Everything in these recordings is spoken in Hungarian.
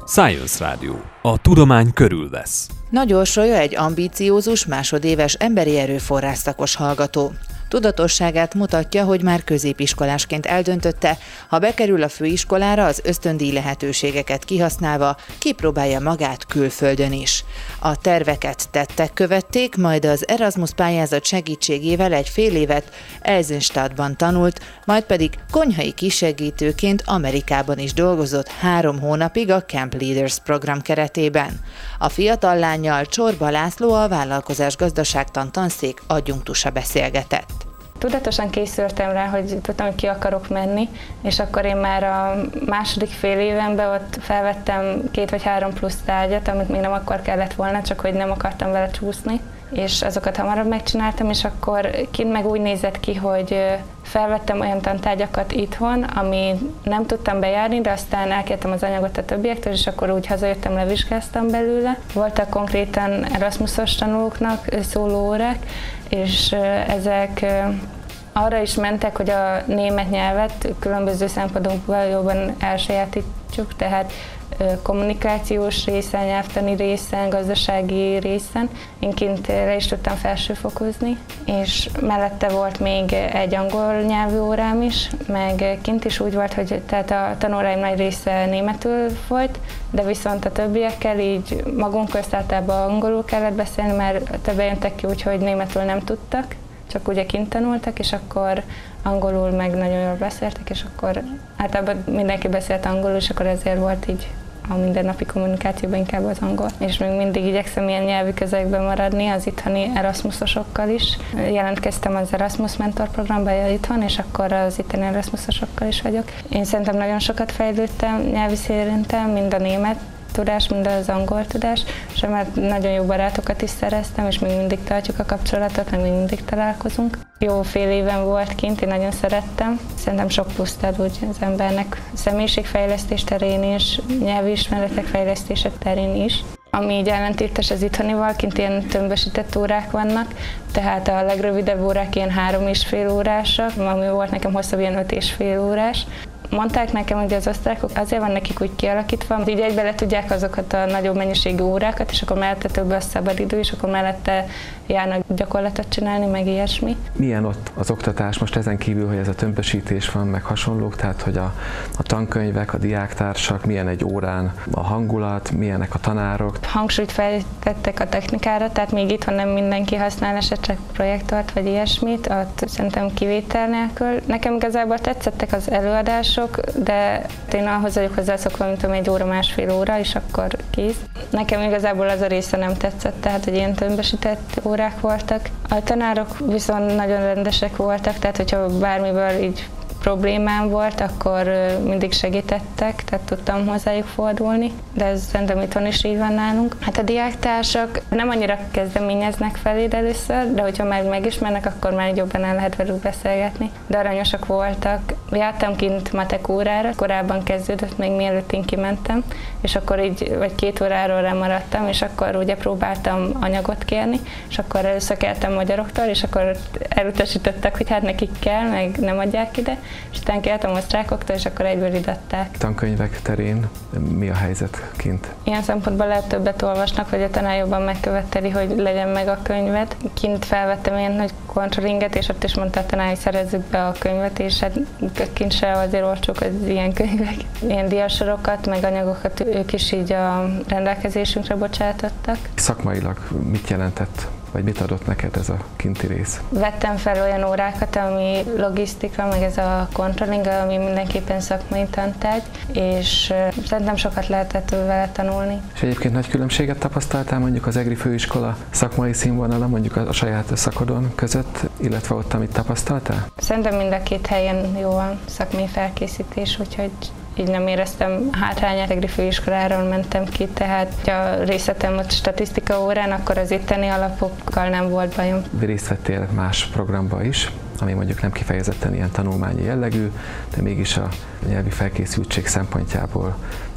Science Radio. A tudomány körülvesz. Nagy Orsolya egy ambíciózus, másodéves emberi erőforrás szakos hallgató. Tudatosságát mutatja, hogy már középiskolásként eldöntötte, ha bekerül a főiskolára, az ösztöndíj lehetőségeket kihasználva kipróbálja magát külföldön is. A terveket tettek követték, majd az Erasmus pályázat segítségével egy fél évet Eisenstadtban tanult, majd pedig konyhai kisegítőként Amerikában is dolgozott 3 hónapig a Camp Leaders program keretében. A fiatal lánnyal Csorba László, a Vállalkozás Gazdaságtan tanszék adjunktusa beszélgetett. Tudatosan készültem rá, hogy tudtam, hogy ki akarok menni, és akkor én már a második fél évenben ott felvettem 2 vagy 3 plusz tárgyat, amit még nem akkor kellett volna, csak hogy nem akartam vele csúszni, és azokat hamarabb megcsináltam, és akkor kint meg úgy nézett ki, hogy felvettem olyan tantárgyakat itthon, ami nem tudtam bejárni, de aztán elkértem az anyagot a többiektől, és akkor úgy hazajöttem, levizsgáztam belőle. Voltak konkrétan Erasmusos tanulóknak szóló órák, és ezek arra is mentek, hogy a német nyelvet különböző szempontokból jobban elsajátítsuk, tehát kommunikációs részen, nyelvtani részen, gazdasági részen. Én kint le is tudtam felsőfokozni, és mellette volt még egy angol nyelvű órám is, meg kint is úgy volt, hogy tehát a tanóráim nagy része németül volt, de viszont a többiekkel így magunk közt általában angolul kellett beszélni, mert többen jöttek ki úgy, hogy németül nem tudtak, csak ugye kint tanultak, és akkor angolul meg nagyon jól beszéltek, és akkor általában mindenki beszélt angolul, és akkor ezért volt így a mindennapi kommunikációban inkább az angol. És még mindig igyekszem ilyen nyelvi közegben maradni az itthoni Erasmusosokkal is. Jelentkeztem az Erasmus Mentor programba itthon, és akkor az itteni Erasmusosokkal is vagyok. Én szerintem nagyon sokat fejlődtem nyelvi szinten, mind a német tudás, mind az angol tudás, és mert nagyon jó barátokat is szereztem, és még mindig tartjuk a kapcsolatot, meg még mindig találkozunk. Jó fél éven volt kint, én nagyon szerettem. Szerintem sok pluszt ad úgy az embernek személyiségfejlesztés terén is, nyelvi ismeretek fejlesztése terén is. Ami így ellentétes az itthonival, kint ilyen tömbösített órák vannak, tehát a legrövidebb órák ilyen 3,5 órásak, ami volt nekem hosszabb ilyen 5,5 órás. Mondták nekem, hogy az osztrákok azért van nekik úgy kialakítva, hogy így egybe le tudják azokat a nagyobb mennyiségű órákat, és akkor mellette több a szabadidő, és akkor mellette járnak gyakorlatot csinálni, meg ilyesmi. Milyen ott az oktatás most ezen kívül, hogy ez a tömbösítés van, meg hasonlók, tehát hogy a tankönyvek, a diáktársak, milyen egy órán a hangulat, milyenek a tanárok? Hangsúlyt fejtettek a technikára, tehát még itthon nem mindenki használ esetleg projektort, vagy ilyesmit, ott szerintem kivétel nélkül. Nekem igazából tetszettek az előadások, de én ahhoz vagyok hozzászokva, mint egy óra, másfél óra, és akkor kész. Nekem igazából az a része nem tetszett, tehát hogy ilyen tömbösített órák voltak. A tanárok viszont nagyon rendesek voltak, tehát hogyha bármiből így problémám volt, akkor mindig segítettek, tehát tudtam hozzájuk fordulni, de ez szerintem itthon is így van nálunk. Hát a diáktársak nem annyira kezdeményeznek feléd először, de hogyha már megismernek, akkor már jobban el lehet velük beszélgetni. De aranyosak voltak. Jártam kint matek órára, korábban kezdődött, még mielőtt én kimentem, és akkor így vagy 2 óráról lemaradtam, és akkor ugye próbáltam anyagot kérni, és akkor először kértem magyaroktól, és akkor elutasítottak, hogy hát nekik kell, meg nem adják ide, és utána kértem osztrákoktól, és akkor egyből idatták. Tankönyvek terén mi a helyzet kint? Ilyen szempontból lehet többet olvasnak, vagy a tanár jobban megköveteli, hogy legyen meg a könyvet. Kint felvettem ilyen nagy controllinget, és ott is mondta a tanár, hogy szerezzük be a könyvet, és hát kint se azért olcsók az ilyen könyvek. Ilyen diasorokat, meg anyagokat ők is így a rendelkezésünkre bocsátottak. Szakmailag mit jelentett, vagy mit adott neked ez a kinti rész? Vettem fel olyan órákat, ami logisztika, meg ez a controlling, ami mindenképpen szakmai tantárgy, és szerintem sokat lehetett vele tanulni. És egyébként nagy különbséget tapasztaltál mondjuk az EGRI főiskola szakmai színvonala, mondjuk a saját szakodon között, illetve ott, amit tapasztaltál? Szerintem mind a 2 helyen jó a szakmai felkészítés, úgyhogy így nem éreztem hátrányát. EGRI főiskoláról mentem ki, tehát ha részletem ott statisztika órán, akkor az itteni alapokkal nem volt bajom. Részt vettél más programba is, ami mondjuk nem kifejezetten ilyen tanulmányi jellegű, de mégis a nyelvi felkészültség szempontjából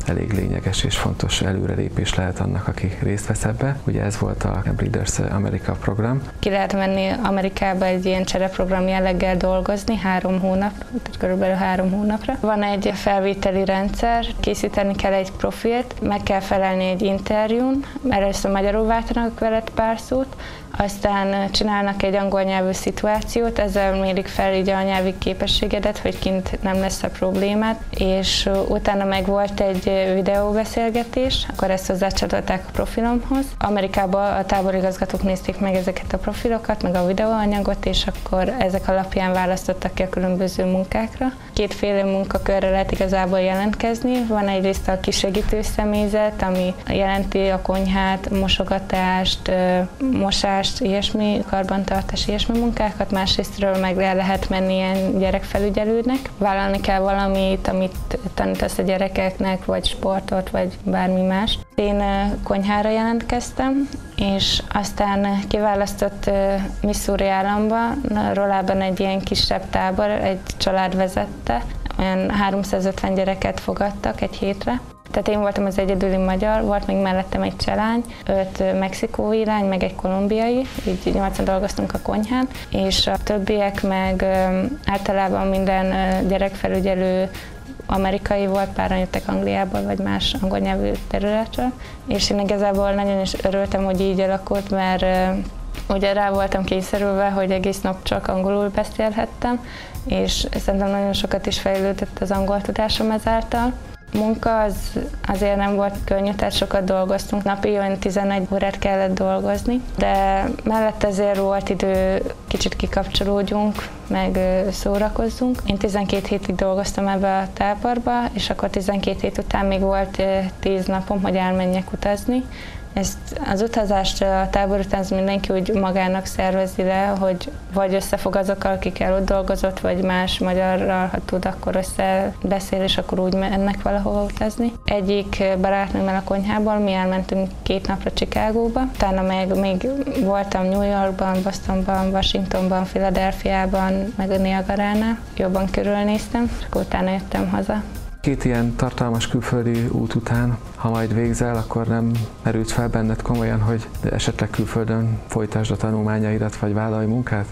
elég lényeges és fontos előrelépés lehet annak, aki részt vesz ebbe. Ugye ez volt a Breeders America program. Ki lehet menni Amerikába egy ilyen csereprogram jelleggel dolgozni 3 hónap, tehát körülbelül 3 hónapra. Van egy felvételi rendszer, készíteni kell egy profilt, meg kell felelni egy interjún, először magyarul váltanak veled pár szót, aztán csinálnak egy angol nyelvű szituációt, ezzel mérik fel így a nyelvi képességedet, hogy kint nem lesz a problémát, és utána meg volt egy videóbeszélgetés, akkor ezt hozzácsatolták a profilomhoz. Amerikában a táborigazgatók nézték meg ezeket a profilokat, meg a videóanyagot, és akkor ezek alapján választottak ki a különböző munkákra. 2 munkakörre lehet igazából jelentkezni. Van egyrészt a kisegítő személyzet, ami jelenti a konyhát, mosogatást, mosást, ilyesmi, karbantartás, ilyesmi munkákat, másrésztről meg lehet menni ilyen gyerekfelügyelőnek. Vállalni kell valamit, amit tanítasz a gyerekeknek, vagy sportot, vagy bármi más. Én konyhára jelentkeztem, és aztán kiválasztott Missouri államba, Rollában egy ilyen kisebb tábor, egy család vezette, olyan 350 gyereket fogadtak egy hétre. Tehát én voltam az egyedüli magyar, volt még mellettem egy cselány, 5 mexikói lány, meg egy kolumbiai, így 8-an dolgoztunk a konyhán, és a többiek meg általában minden gyerekfelügyelő amerikai volt, páran jöttek Angliából, vagy más angol nyelvű területről, és én igazából nagyon is örültem, hogy így alakult, mert ugye rá voltam kényszerülve, hogy egész nap csak angolul beszélhettem, és szerintem nagyon sokat is fejlődött az angol tudásom ezáltal. Munka azért nem volt könnyű, tehát sokat dolgoztunk, napi olyan 11 órát kellett dolgozni, de mellett azért volt idő, kicsit kikapcsolódjunk, meg szórakozzunk. Én 12 hétig dolgoztam ebbe a táborba, és akkor 12 hét után még volt 10 napom, hogy elmenjek utazni. Ezt az utazást a tábor után mindenki úgy magának szervezi le, hogy vagy összefog azokkal, akikkel ott dolgozott, vagy más magyarral, ha tud, akkor összebeszél, és akkor úgy mennek valahova utazni. Egyik barátnőmmel a konyhából mi elmentünk 2 napra Chicagóba, utána még voltam New Yorkban, Bostonban, Washingtonban, Philadelphiában, meg a Niagaránál. Jobban körülnéztem, és akkor utána jöttem haza. 2 ilyen tartalmas külföldi út után, ha majd végzel, akkor nem merült fel benned komolyan, hogy esetleg külföldön folytasd a tanulmányaidat, vagy vállalj munkát?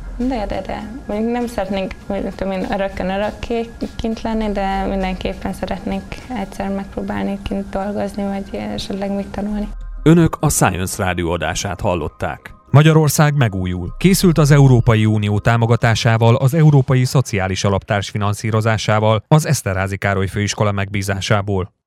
De. Mondjuk nem szeretnék örökké kint lenni, de mindenképpen szeretnék egyszer megpróbálni kint dolgozni, vagy esetleg még tanulni. Önök a Science Rádió adását hallották. Magyarország megújul. Készült az Európai Unió támogatásával, az Európai Szociális Alap társfinanszírozásával, az Eszterházy Károly Főiskola megbízásából.